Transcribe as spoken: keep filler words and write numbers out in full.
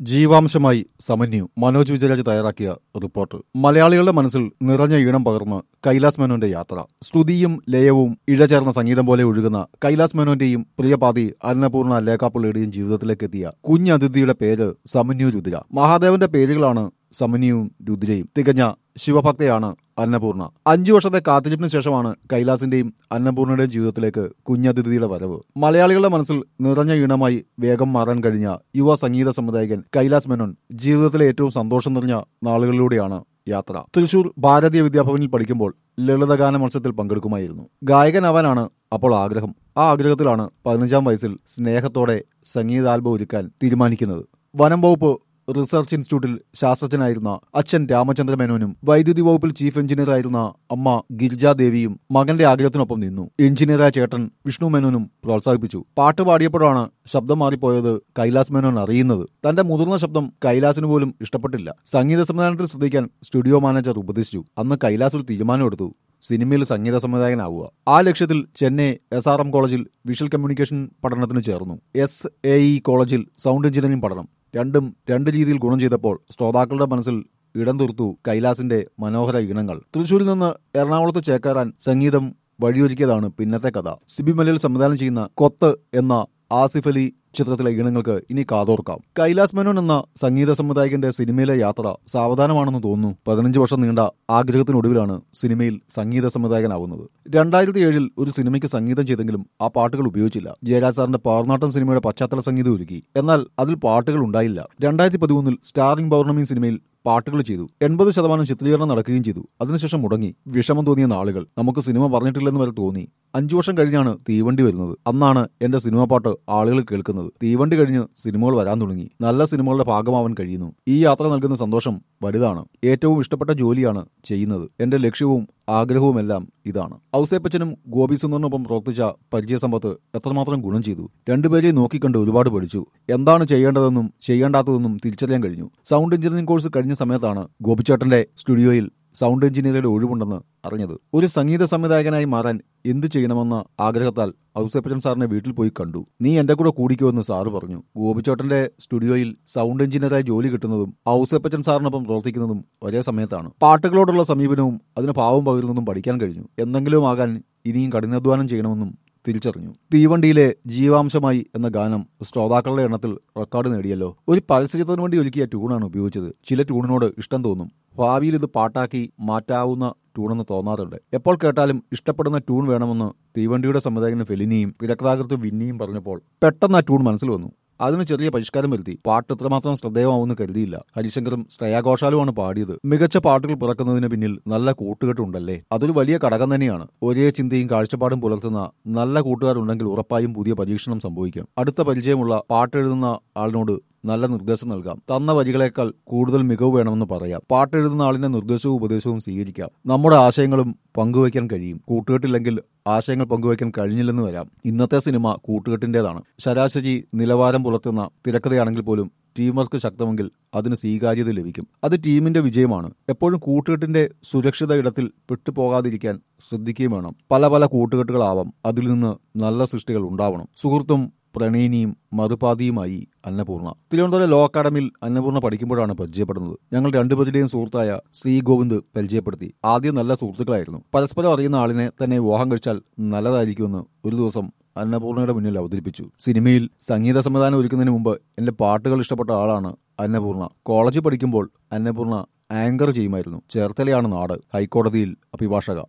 ജീവാംശമായി സമന്യു മനോജ് വിജയരാജ് തയ്യാറാക്കിയ റിപ്പോർട്ട്. മലയാളികളുടെ മനസ്സിൽ നിറഞ്ഞ ഈണം പകർന്ന് കൈലാസ് മേനോന്റെ യാത്ര. ശ്രുതിയും ലയവും ഇഴചേർന്ന സംഗീതം പോലെ ഒഴുകുന്ന കൈലാസ് മേനോന്റെയും പ്രിയപാതി അന്നപൂർണ ലേഖാപ്പിള്ളയുടെയും ജീവിതത്തിലേക്ക് എത്തിയ കുഞ്ഞതിഥിയുടെ പേര് സമന്യു രുദ്ര. മഹാദേവന്റെ പേരുകളാണ് സമന്യുവും രുദ്രയും. തികഞ്ഞ ശിവഭക്തയാണ് അന്നപൂർണ. അഞ്ചു വർഷത്തെ കാത്തിരിപ്പിന് ശേഷമാണ് കൈലാസിന്റെയും അന്നപൂർണയുടെയും ജീവിതത്തിലേക്ക് കുഞ്ഞതിഥിയുടെ വരവ്. മലയാളികളുടെ മനസ്സിൽ നിറഞ്ഞ ഈണമായി വേഗം മാറാൻ കഴിഞ്ഞ യുവ സംഗീത സംവിധായകൻ കൈലാസ് മേനോൻ ജീവിതത്തിലെ ഏറ്റവും സന്തോഷം നിറഞ്ഞ നാളുകളിലൂടെയാണ് യാത്ര. തൃശൂർ ഭാരതീയ വിദ്യാഭവനിൽ പഠിക്കുമ്പോൾ ലളിതഗാന മത്സരത്തിൽ പങ്കെടുക്കുമായിരുന്നു. ഗായകനാവാനാണ് അപ്പോൾ ആഗ്രഹം. ആ ആഗ്രഹത്തിലാണ് പതിനഞ്ചാം വയസ്സിൽ സ്നേഹത്തോടെ സംഗീതാൽബം ഒരുക്കാൻ തീരുമാനിക്കുന്നത്. വനം വകുപ്പ് റിസർച്ച് ഇൻസ്റ്റിറ്റ്യൂട്ടിൽ ശാസ്ത്രജ്ഞനായിരുന്ന അച്ഛൻ രാമചന്ദ്ര മേനോനും വൈദ്യുതി വകുപ്പിൽ ചീഫ് എഞ്ചിനീയർ ആയിരുന്ന അമ്മ ഗിരിജാദേവിയും മകന്റെ ആഗ്രഹത്തിനൊപ്പം നിന്നു. എഞ്ചിനീയറായ ചേട്ടൻ വിഷ്ണു മേനോനും പ്രോത്സാഹിപ്പിച്ചു. പാട്ട് പാടിയപ്പോഴാണ് ശബ്ദം മാറിപ്പോയത് കൈലാസ് മേനോൻ അറിയുന്നത്. തന്റെ മുതിർന്ന ശബ്ദം കൈലാസിന് പോലും ഇഷ്ടപ്പെട്ടില്ല. സംഗീത സംവിധാനത്തിൽ ശ്രദ്ധിക്കാൻ സ്റ്റുഡിയോ മാനേജർ ഉപദേശിച്ചു. അന്ന് കൈലാസ് ഒരു തീരുമാനമെടുത്തു: സിനിമയിൽ സംഗീത സംവിധായകനാവുക. ആ ലക്ഷ്യത്തിൽ ചെന്നൈ എസ് ആർ എം കോളേജിൽ വിഷ്വൽ കമ്മ്യൂണിക്കേഷൻ പഠനത്തിന് ചേർന്നു. എസ് എ ഇ കോളേജിൽ സൗണ്ട് എഞ്ചിനീയറിംഗ് പഠനം. രണ്ടും രണ്ട് രീതിയിൽ ഗുണം ചെയ്തപ്പോൾ ശ്രോതാക്കളുടെ മനസ്സിൽ ഇടം തീർത്തു കൈലാസിന്റെ മനോഹര ഈണങ്ങൾ. തൃശൂരിൽ നിന്ന് എറണാകുളത്ത് ചേക്കേറാൻ സംഗീതം വഴിയൊരുക്കിയതാണ് പിന്നത്തെ കഥ. സിബി മലയിൽ സംവിധാനം ചെയ്യുന്ന കൊത്ത് എന്ന ആസിഫ് അലി ചിത്രത്തിലെ ഈണങ്ങൾക്ക് ഇനി കാതോർക്കാം. കൈലാസ് മേനോൻ എന്ന സംഗീത സംവിധായകന്റെ സിനിമയിലെ യാത്ര സാവധാനമാണെന്ന് തോന്നുന്നു. പതിനഞ്ച് വർഷം നീണ്ട ആഗ്രഹത്തിനൊടുവിലാണ് സിനിമയിൽ സംഗീത സംവിധായകനാവുന്നത്. രണ്ടായിരത്തി ഏഴിൽ ഒരു സിനിമയ്ക്ക് സംഗീതം ചെയ്തെങ്കിലും ആ പാട്ടുകൾ ഉപയോഗിച്ചില്ല. ജയരാജ് സാറിന്റെ പാർനാട്ടം സിനിമയുടെ പശ്ചാത്തല സംഗീതം ഒരുക്കി. എന്നാൽ അതിൽ പാട്ടുകൾ ഉണ്ടായില്ല. രണ്ടായിരത്തി പതിമൂന്നിൽ സ്റ്റാറിംഗ് പൗർണമി സിനിമയിൽ പാട്ടുകൾ ചെയ്തു. എൺപത് ശതമാനം ചിത്രീകരണം നടക്കുകയും ചെയ്തു. അതിനുശേഷം മുടങ്ങി. വിഷമം തോന്നിയ നാളുകൾ. നമുക്ക് സിനിമ പറഞ്ഞിട്ടില്ലെന്ന് വരെ തോന്നി. അഞ്ചു വർഷം കഴിഞ്ഞാണ് തീവണ്ടി വരുന്നത്. അന്നാണ് എന്റെ സിനിമ പാട്ട് ആളുകൾ കേൾക്കുന്നത്. തീവണ്ടി കഴിഞ്ഞ് സിനിമകൾ വരാൻ തുടങ്ങി. നല്ല സിനിമകളുടെ ഭാഗമാവാൻ കഴിയുന്നു. ഈ യാത്ര നൽകുന്ന സന്തോഷം വലുതാണ്. ഏറ്റവും ഇഷ്ടപ്പെട്ട ജോലിയാണ് ചെയ്യുന്നത്. എന്റെ ലക്ഷ്യവും ആഗ്രഹവുമെല്ലാം ഇതാണ്. ഔസേപ്പച്ചനും ഗോപി സുന്ദറിനൊപ്പം പ്രവർത്തിച്ച പരിചയസമ്പത്ത് എത്രമാത്രം ഗുണം ചെയ്തു. രണ്ടുപേരെയും നോക്കിക്കണ്ട് ഒരുപാട് പഠിച്ചു. എന്താണ് ചെയ്യേണ്ടതെന്നും ചെയ്യേണ്ടാത്തതെന്നും തിരിച്ചറിയാൻ കഴിഞ്ഞു. സൗണ്ട് എഞ്ചിനീയറിംഗ് കോഴ്സ് കഴിഞ്ഞ സമയത്താണ് ഗോപിച്ചേട്ടന്റെ സ്റ്റുഡിയോയിൽ സൗണ്ട് എഞ്ചിനീയറുടെ ഒഴിവുണ്ടെന്ന് അറിഞ്ഞത്. ഒരു സംഗീത സംവിധായകനായി മാറാൻ എന്ത് ചെയ്യണമെന്ന ആഗ്രഹത്താൽ ഔസേപ്പച്ചൻ സാറിനെ വീട്ടിൽ പോയി കണ്ടു. നീ എന്റെ കൂടെ കൂടിക്കോ എന്ന് സാറ് പറഞ്ഞു. ഗോപിച്ചേട്ടന്റെ സ്റ്റുഡിയോയിൽ സൗണ്ട് എഞ്ചിനീയറായി ജോലി കിട്ടുന്നതും ഔസേപ്പച്ചൻ സാറിനൊപ്പം പ്രവർത്തിക്കുന്നതും ഒരേ സമയത്താണ്. പാട്ടുകളോടുള്ള സമീപനവും അതിന് ഭാവം പകരുന്നതും പഠിക്കാൻ കഴിഞ്ഞു. എന്തെങ്കിലും ആകാൻ ഇനിയും കഠിനാധ്വാനം ചെയ്യണമെന്നും തിരിച്ചറിഞ്ഞു. തീവണ്ടിയിലെ ജീവാംശമായി എന്ന ഗാനം ശ്രോതാക്കളുടെ എണ്ണത്തിൽ റെക്കോർഡ് നേടിയല്ലോ. ഒരു പരസ്യചിത്രത്തിന് വേണ്ടി ഒരുക്കിയ ട്യൂണാണ് ഉപയോഗിച്ചത്. ചില ട്യൂണിനോട് ഇഷ്ടം തോന്നും. ഭാവിയിൽ ഇത് പാട്ടാക്കി മാറ്റാവുന്ന ട്യൂണെന്ന് തോന്നാറുണ്ട്. എപ്പോൾ കേട്ടാലും ഇഷ്ടപ്പെടുന്ന ട്യൂൺ വേണമെന്ന് തീവണ്ടിയുടെ സംവിധായകന് ഫെലിനിയും തിരക്കഥാകൃത്ത് വിന്നിയും പറഞ്ഞപ്പോൾ പെട്ടെന്ന് ആ ട്യൂൺ മനസ്സിൽ വന്നു. അതിന് ചെറിയ പരിഷ്കാരം വരുത്തി. പാട്ട് ഇത്രമാത്രം ശ്രദ്ധേയമാവുമെന്ന് കരുതിയില്ല. ഹരിശങ്കറും ശ്രേയാ ഘോഷാലുമാണ് പാടിയത്. മികച്ച പാട്ടുകൾ പിറക്കുന്നതിന് പിന്നിൽ നല്ല കൂട്ടുകെട്ടുണ്ടല്ലേ. അതൊരു വലിയ ഘടകം തന്നെയാണ്. ഒരേ ചിന്തയും കാഴ്ചപ്പാടും പുലർത്തുന്ന നല്ല കൂട്ടുകാരുണ്ടെങ്കിൽ ഉറപ്പായും പുതിയ പരീക്ഷണം സംഭവിക്കാം. അടുത്ത പരിചയമുള്ള പാട്ടെഴുതുന്ന ആളിനോട് നല്ല നിർദ്ദേശം നൽകാം. തന്ന വരികളേക്കാൾ കൂടുതൽ മികവ് വേണമെന്ന് പറയാം. പാട്ടെഴുതുന്ന ആളിന്റെ നിർദ്ദേശവും ഉപദേശവും സ്വീകരിക്കാം. നമ്മുടെ ആശയങ്ങളും പങ്കുവയ്ക്കാൻ കഴിയും. കൂട്ടുകെട്ടില്ലെങ്കിൽ ആശയങ്ങൾ പങ്കുവയ്ക്കാൻ കഴിഞ്ഞില്ലെന്ന് വരാം. ഇന്നത്തെ സിനിമ കൂട്ടുകെട്ടിന്റേതാണ്. ശരാശരി നിലവാരം പുലർത്തുന്ന തിരക്കഥയാണെങ്കിൽ പോലും ടീം വർക്ക് ശക്തമെങ്കിൽ അതിന് സ്വീകാര്യത ലഭിക്കും. അത് ടീമിന്റെ വിജയമാണ്. എപ്പോഴും കൂട്ടുകെട്ടിന്റെ സുരക്ഷിത ഇടത്തിൽ പെട്ടുപോകാതിരിക്കാൻ ശ്രദ്ധിക്കുകയും വേണം. പല പല കൂട്ടുകെട്ടുകളാവാം. അതിൽ നിന്ന് നല്ല സൃഷ്ടികൾ ഉണ്ടാവണം. സുഹൃത്തും പ്രണയിനിയും മറുപാതിയുമായി അന്നപൂർണ. തിരുവനന്തപുരം ലോ അക്കാഡമിയിൽ അന്നപൂർണ പഠിക്കുമ്പോഴാണ് പരിചയപ്പെടുന്നത്. ഞങ്ങൾ രണ്ടുപേരുടെയും സുഹൃത്തായ ശ്രീ ഗോവിന്ദ് പരിചയപ്പെടുത്തി. ആദ്യം നല്ല സുഹൃത്തുക്കളായിരുന്നു. പരസ്പരം അറിയുന്ന ആളിനെ തന്നെ വിവാഹം കഴിച്ചാൽ നല്ലതായിരിക്കുമെന്ന് ഒരു ദിവസം അന്നപൂർണയുടെ മുന്നിൽ അവതരിപ്പിച്ചു. സിനിമയിൽ സംഗീത സംവിധാനം ഒരുക്കുന്നതിന് മുമ്പ് എന്റെ പാട്ടുകൾ ഇഷ്ടപ്പെട്ട ആളാണ് അന്നപൂർണ. കോളേജിൽ പഠിക്കുമ്പോൾ അന്നപൂർണ ആങ്കർ ചെയ്യുമായിരുന്നു. ചേർത്തലയാണ് നാട്. ഹൈക്കോടതിയിൽ അഭിഭാഷക.